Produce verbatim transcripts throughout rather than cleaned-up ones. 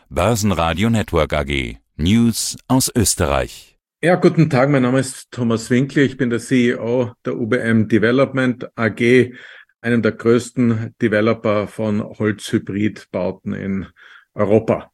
Börsenradio Network A G. News aus Österreich. Ja, guten Tag, mein Name ist Thomas Winkler, ich bin der C E O der U B M Development A G, einem der größten Developer von Holzhybridbauten in Europa.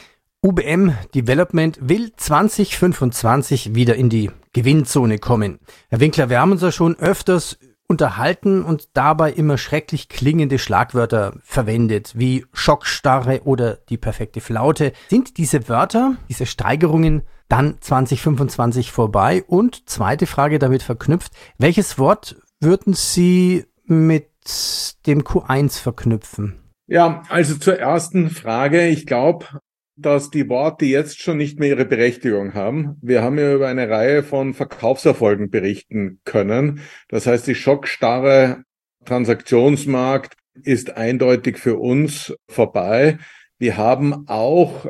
U B M Development will zwanzig fünfundzwanzig wieder in die Gewinnzone kommen. Herr Winkler, wir haben uns ja schon öfters unterhalten und dabei immer schrecklich klingende Schlagwörter verwendet, wie Schockstarre oder die perfekte Flaute. Sind diese Wörter, diese Steigerungen dann zwanzig fünfundzwanzig vorbei? Und zweite Frage damit verknüpft, welches Wort würden Sie mit dem Q eins verknüpfen? Ja, also zur ersten Frage. Ich glaube, dass die Worte jetzt schon nicht mehr ihre Berechtigung haben. Wir haben ja über eine Reihe von Verkaufserfolgen berichten können. Das heißt, die schockstarre Transaktionsmarkt ist eindeutig für uns vorbei. Wir haben auch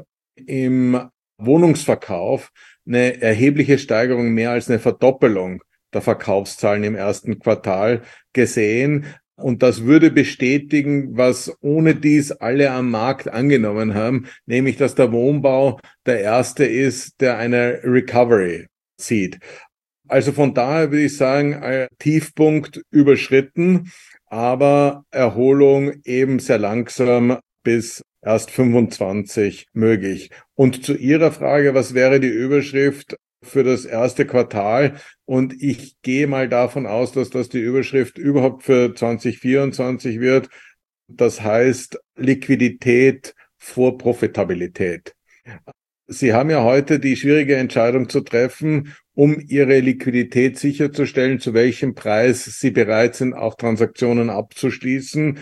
im Wohnungsverkauf eine erhebliche Steigerung, mehr als eine Verdoppelung der Verkaufszahlen im ersten Quartal gesehen. Und das würde bestätigen, was ohne dies alle am Markt angenommen haben, nämlich dass der Wohnbau der erste ist, der eine Recovery sieht. Also von daher würde ich sagen, ein Tiefpunkt überschritten, aber Erholung eben sehr langsam bis erst fünfundzwanzig möglich. Und zu Ihrer Frage, was wäre die Überschrift für das erste Quartal? Und ich gehe mal davon aus, dass das die Überschrift überhaupt für zwanzig vierundzwanzig wird. Das heißt Liquidität vor Profitabilität. Sie haben ja heute die schwierige Entscheidung zu treffen, um Ihre Liquidität sicherzustellen, zu welchem Preis Sie bereit sind, auch Transaktionen abzuschließen.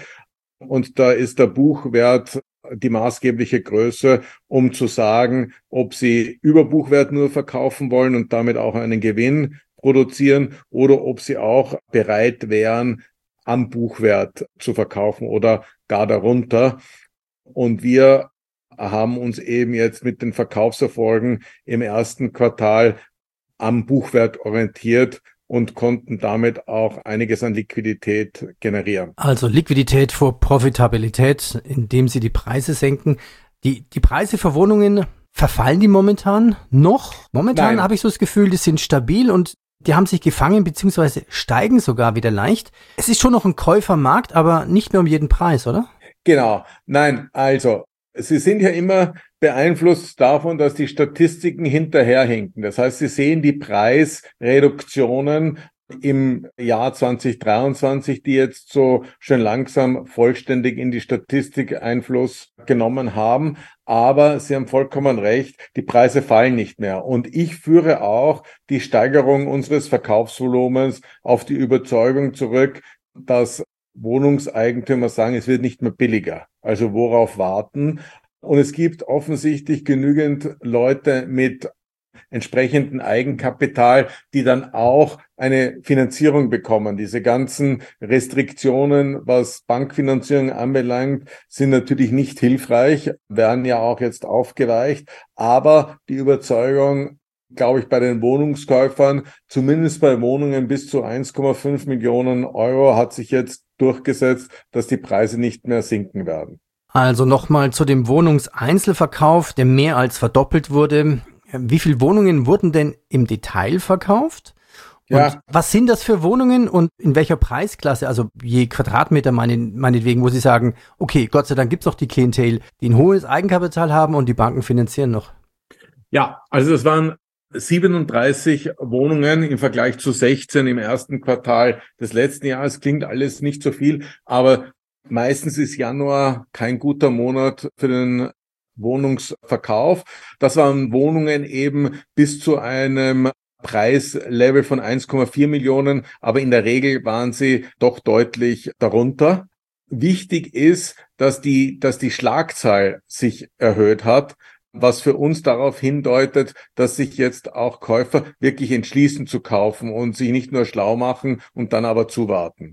Und da ist der Buchwert die maßgebliche Größe, um zu sagen, ob Sie über Buchwert nur verkaufen wollen und damit auch einen Gewinn produzieren oder ob Sie auch bereit wären, am Buchwert zu verkaufen oder gar darunter. Und wir haben uns eben jetzt mit den Verkaufserfolgen im ersten Quartal am Buchwert orientiert und konnten damit auch einiges an Liquidität generieren. Also Liquidität vor Profitabilität, indem Sie die Preise senken. Die, die Preise für Wohnungen, verfallen die momentan noch? Momentan habe ich so das Gefühl, die sind stabil und die haben sich gefangen bzw. steigen sogar wieder leicht. Es ist schon noch ein Käufermarkt, aber nicht mehr um jeden Preis, oder? Genau. Nein, also Sie sind ja immer beeinflusst davon, dass die Statistiken hinterherhinken. Das heißt, Sie sehen die Preisreduktionen im Jahr zwanzig dreiundzwanzig, die jetzt so schön langsam vollständig in die Statistik Einfluss genommen haben. Aber Sie haben vollkommen recht, die Preise fallen nicht mehr. Und ich führe auch die Steigerung unseres Verkaufsvolumens auf die Überzeugung zurück, dass Wohnungseigentümer sagen, es wird nicht mehr billiger. Also worauf warten? Und es gibt offensichtlich genügend Leute mit entsprechendem Eigenkapital, die dann auch eine Finanzierung bekommen. Diese ganzen Restriktionen, was Bankfinanzierung anbelangt, sind natürlich nicht hilfreich, werden ja auch jetzt aufgeweicht. Aber die Überzeugung, glaube ich, bei den Wohnungskäufern, zumindest bei Wohnungen bis zu eins Komma fünf Millionen Euro, hat sich jetzt durchgesetzt, dass die Preise nicht mehr sinken werden. Also nochmal zu dem Wohnungseinzelverkauf, der mehr als verdoppelt wurde. Wie viele Wohnungen wurden denn im Detail verkauft? Und ja. Was sind das für Wohnungen und in welcher Preisklasse? Also je Quadratmeter meinetwegen, wo Sie sagen, okay, Gott sei Dank gibt es auch die Klientel, die ein hohes Eigenkapital haben und die Banken finanzieren noch. Ja, also das waren siebenunddreißig Wohnungen im Vergleich zu sechzehn im ersten Quartal des letzten Jahres. Klingt alles nicht so viel, aber meistens ist Januar kein guter Monat für den Wohnungsverkauf. Das waren Wohnungen eben bis zu einem Preislevel von eins Komma vier Millionen, aber in der Regel waren sie doch deutlich darunter. Wichtig ist, dass die, dass die Schlagzahl sich erhöht hat, was für uns darauf hindeutet, dass sich jetzt auch Käufer wirklich entschließen zu kaufen und sich nicht nur schlau machen und dann aber zuwarten.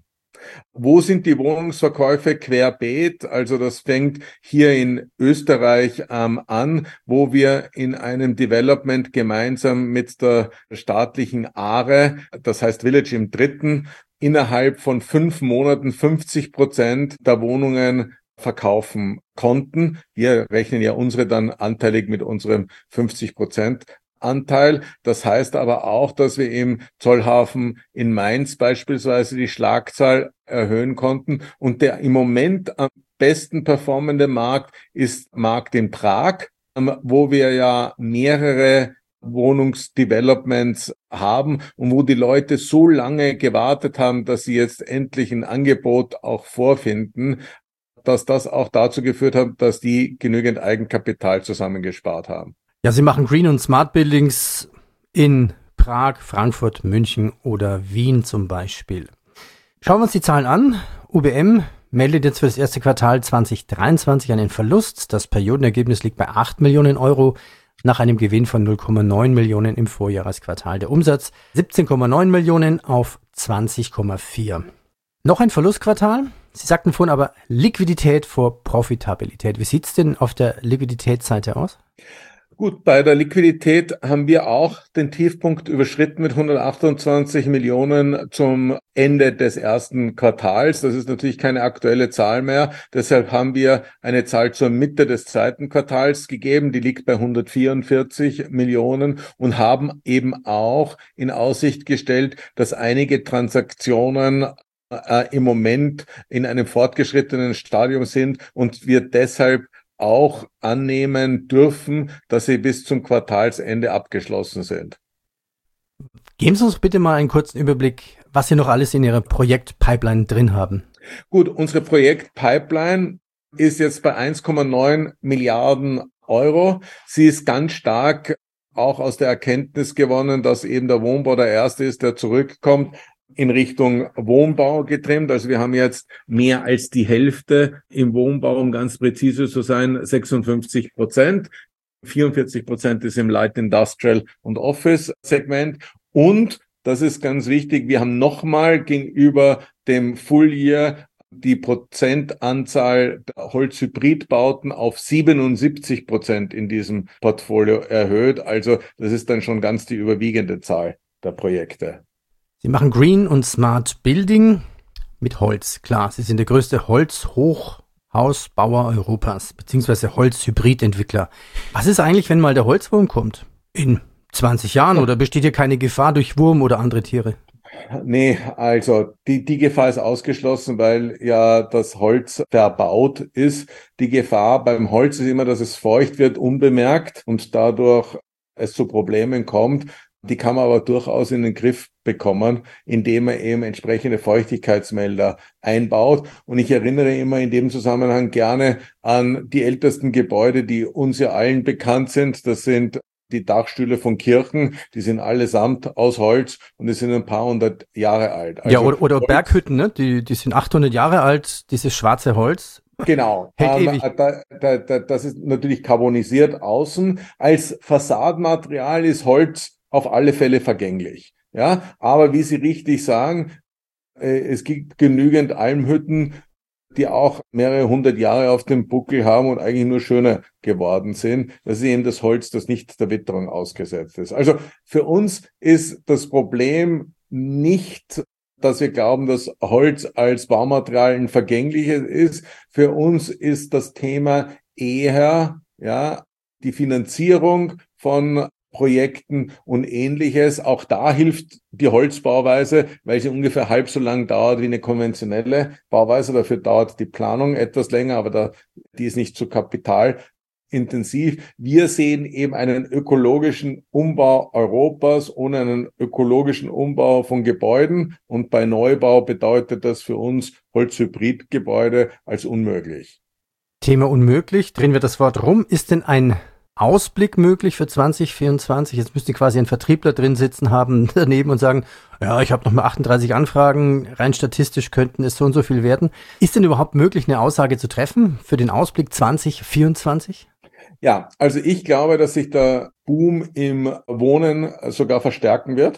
Wo sind die Wohnungsverkäufe querbeet? Also das fängt hier in Österreich ähm, an, wo wir in einem Development gemeinsam mit der staatlichen A R E, das heißt Village im Dritten, innerhalb von fünf Monaten fünfzig Prozent der Wohnungen verkaufen konnten. Wir rechnen ja unsere dann anteilig mit unserem fünfzig Prozent Anteil. Das heißt aber auch, dass wir im Zollhafen in Mainz beispielsweise die Schlagzahl erhöhen konnten. Und der im Moment am besten performende Markt ist Markt in Prag, wo wir ja mehrere Wohnungsdevelopments haben und wo die Leute so lange gewartet haben, dass sie jetzt endlich ein Angebot auch vorfinden, dass das auch dazu geführt hat, dass die genügend Eigenkapital zusammengespart haben. Ja, Sie machen Green und Smart Buildings in Prag, Frankfurt, München oder Wien zum Beispiel. Schauen wir uns die Zahlen an. U B M meldet jetzt für das erste Quartal zwanzig dreiundzwanzig einen Verlust. Das Periodenergebnis liegt bei acht Millionen Euro nach einem Gewinn von null Komma neun Millionen im Vorjahresquartal. Der Umsatz siebzehn Komma neun Millionen auf zwanzig Komma vier. Noch ein Verlustquartal. Sie sagten vorhin aber Liquidität vor Profitabilität. Wie sieht es denn auf der Liquiditätsseite aus? Gut, bei der Liquidität haben wir auch den Tiefpunkt überschritten mit hundertachtundzwanzig Millionen zum Ende des ersten Quartals. Das ist natürlich keine aktuelle Zahl mehr. Deshalb haben wir eine Zahl zur Mitte des zweiten Quartals gegeben. Die liegt bei hundertvierundvierzig Millionen und haben eben auch in Aussicht gestellt, dass einige Transaktionen äh, im Moment in einem fortgeschrittenen Stadium sind und wir deshalb auch annehmen dürfen, dass sie bis zum Quartalsende abgeschlossen sind. Geben Sie uns bitte mal einen kurzen Überblick, was Sie noch alles in Ihrer Projektpipeline drin haben. Gut, unsere Projektpipeline ist jetzt bei eins Komma neun Milliarden Euro. Sie ist ganz stark auch aus der Erkenntnis gewonnen, dass eben der Wohnbau der erste ist, der zurückkommt, in Richtung Wohnbau getrimmt. Also wir haben jetzt mehr als die Hälfte im Wohnbau, um ganz präzise zu sein, sechsundfünfzig Prozent. vierundvierzig Prozent ist im Light Industrial und Office Segment. Und, das ist ganz wichtig, wir haben nochmal gegenüber dem Full Year die Prozentanzahl der Holzhybridbauten auf siebenundsiebzig Prozent in diesem Portfolio erhöht. Also das ist dann schon ganz die überwiegende Zahl der Projekte. Sie machen Green und Smart Building mit Holz. Klar, Sie sind der größte Holzhochhausbauer Europas, beziehungsweise Holzhybridentwickler. Was ist eigentlich, wenn mal der Holzwurm kommt? In zwanzig Jahren oder besteht hier keine Gefahr durch Wurm oder andere Tiere? Nee, also die, die Gefahr ist ausgeschlossen, weil ja das Holz verbaut ist. Die Gefahr beim Holz ist immer, dass es feucht wird, unbemerkt und dadurch es zu Problemen kommt. Die kann man aber durchaus in den Griff bekommen, indem man eben entsprechende Feuchtigkeitsmelder einbaut. Und ich erinnere immer in dem Zusammenhang gerne an die ältesten Gebäude, die uns ja allen bekannt sind. Das sind die Dachstühle von Kirchen, die sind allesamt aus Holz und die sind ein paar hundert Jahre alt. Also ja, oder, oder Holz, Berghütten, ne? die, die sind achthundert Jahre alt, dieses schwarze Holz. Genau. Hält ähm, ewig. Da, da, da, das ist natürlich carbonisiert außen. Als Fassadenmaterial ist Holz auf alle Fälle vergänglich. Ja, aber wie Sie richtig sagen, äh, es gibt genügend Almhütten, die auch mehrere hundert Jahre auf dem Buckel haben und eigentlich nur schöner geworden sind. Das ist eben das Holz, das nicht der Witterung ausgesetzt ist. Also für uns ist das Problem nicht, dass wir glauben, dass Holz als Baumaterial ein vergängliches ist. Für uns ist das Thema eher, ja, die Finanzierung von Projekten und Ähnliches. Auch da hilft die Holzbauweise, weil sie ungefähr halb so lang dauert wie eine konventionelle Bauweise. Dafür dauert die Planung etwas länger, aber da, die ist nicht so kapitalintensiv. Wir sehen eben einen ökologischen Umbau Europas ohne einen ökologischen Umbau von Gebäuden. Und bei Neubau bedeutet das für uns Holzhybridgebäude als unmöglich. Thema unmöglich. Drehen wir das Wort rum. Ist denn ein Ausblick möglich für zwanzig vierundzwanzig? Jetzt müsste quasi ein Vertriebler drin sitzen haben daneben und sagen, ja, ich habe noch mal achtunddreißig Anfragen, rein statistisch könnten es so und so viel werden. Ist denn überhaupt möglich, eine Aussage zu treffen für den Ausblick zwanzig vierundzwanzig? Ja, also ich glaube, dass sich der Boom im Wohnen sogar verstärken wird,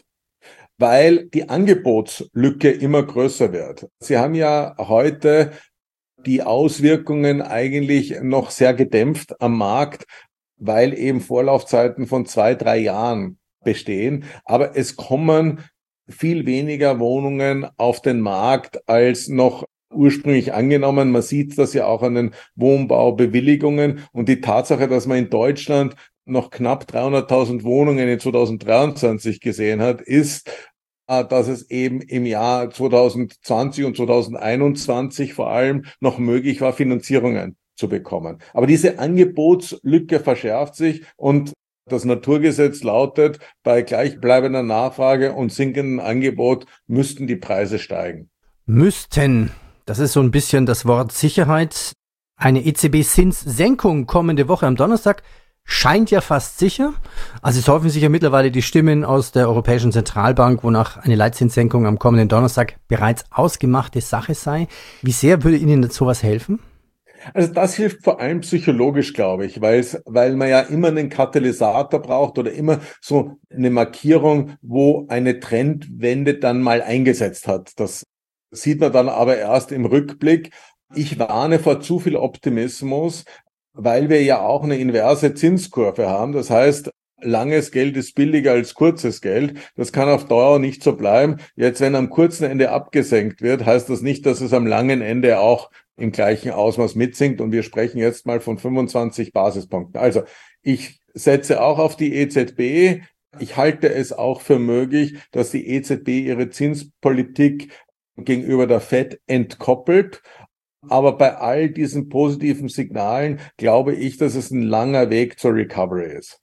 weil die Angebotslücke immer größer wird. Sie haben ja heute die Auswirkungen eigentlich noch sehr gedämpft am Markt, weil eben Vorlaufzeiten von zwei, drei Jahren bestehen. Aber es kommen viel weniger Wohnungen auf den Markt, als noch ursprünglich angenommen. Man sieht das ja auch an den Wohnbaubewilligungen und die Tatsache, dass man in Deutschland noch knapp dreihunderttausend Wohnungen in zweitausenddreiundzwanzig gesehen hat, ist, dass es eben im Jahr zweitausendzwanzig und zweitausendeinundzwanzig vor allem noch möglich war, Finanzierungen zu bekommen. Aber diese Angebotslücke verschärft sich und das Naturgesetz lautet, bei gleichbleibender Nachfrage und sinkendem Angebot müssten die Preise steigen. Müssten, das ist so ein bisschen das Wort Sicherheit. Eine E Z B-Zinssenkung kommende Woche am Donnerstag scheint ja fast sicher. Also es häufen sich ja mittlerweile die Stimmen aus der Europäischen Zentralbank, wonach eine Leitzinssenkung am kommenden Donnerstag bereits ausgemachte Sache sei. Wie sehr würde Ihnen sowas helfen? Also das hilft vor allem psychologisch, glaube ich, weil es, weil man ja immer einen Katalysator braucht oder immer so eine Markierung, wo eine Trendwende dann mal eingesetzt hat. Das sieht man dann aber erst im Rückblick. Ich warne vor zu viel Optimismus, weil wir ja auch eine inverse Zinskurve haben. Das heißt, langes Geld ist billiger als kurzes Geld. Das kann auf Dauer nicht so bleiben. Jetzt, wenn am kurzen Ende abgesenkt wird, heißt das nicht, dass es am langen Ende auch im gleichen Ausmaß mitsinkt. Und wir sprechen jetzt mal von fünfundzwanzig Basispunkten. Also ich setze auch auf die E Z B. Ich halte es auch für möglich, dass die E Z B ihre Zinspolitik gegenüber der Fed entkoppelt. Aber bei all diesen positiven Signalen glaube ich, dass es ein langer Weg zur Recovery ist.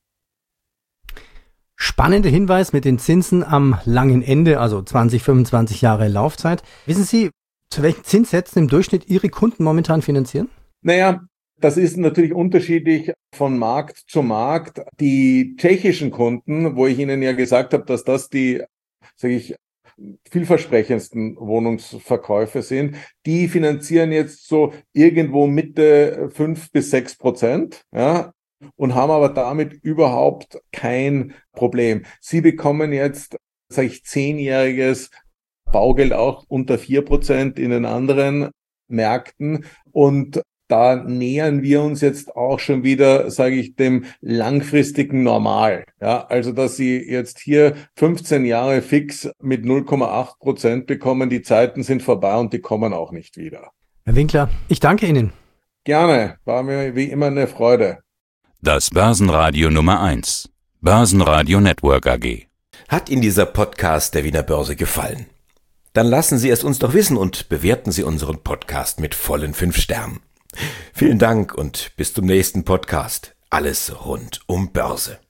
Spannender Hinweis mit den Zinsen am langen Ende, also zwanzig, fünfundzwanzig Jahre Laufzeit. Wissen Sie, zu welchen Zinssätzen im Durchschnitt Ihre Kunden momentan finanzieren? Naja, das ist natürlich unterschiedlich von Markt zu Markt. Die tschechischen Kunden, wo ich Ihnen ja gesagt habe, dass das die, sage ich, vielversprechendsten Wohnungsverkäufe sind, die finanzieren jetzt so irgendwo Mitte fünf bis sechs Prozent, ja, und haben aber damit überhaupt kein Problem. Sie bekommen jetzt, sage ich, zehnjähriges Baugeld auch unter vier Prozent in den anderen Märkten und da nähern wir uns jetzt auch schon wieder, sage ich, dem langfristigen Normal. Ja, also dass Sie jetzt hier fünfzehn Jahre fix mit null Komma acht Prozent bekommen, die Zeiten sind vorbei und die kommen auch nicht wieder. Herr Winkler, ich danke Ihnen. Gerne, war mir wie immer eine Freude. Das Börsenradio Nummer eins. Börsenradio Network A G. Hat Ihnen dieser Podcast der Wiener Börse gefallen? Dann lassen Sie es uns doch wissen und bewerten Sie unseren Podcast mit vollen fünf Sternen. Vielen Dank und bis zum nächsten Podcast. Alles rund um Börse.